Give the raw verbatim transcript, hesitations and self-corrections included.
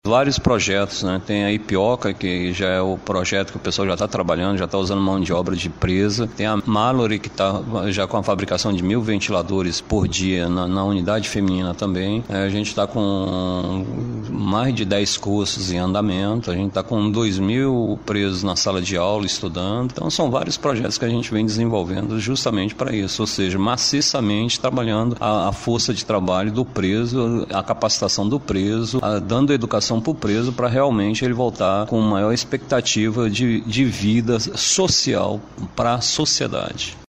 Vários projetos, né? Tem a Ipioca, que já é o projeto que o pessoal já está trabalhando, já está usando mão de obra de presa. Tem a Mallory, que está já com a fabricação de mil ventiladores por dia na, na unidade feminina também. É, a gente está com mais de dez cursos em andamento, a gente está com dois mil presos na sala de aula estudando. Então são vários projetos que a gente vem desenvolvendo justamente para isso, ou seja, maciçamente trabalhando a, a força de trabalho do preso, a capacitação do preso, a, dando educação para o preso para realmente ele voltar com maior expectativa de, de vida social para a sociedade.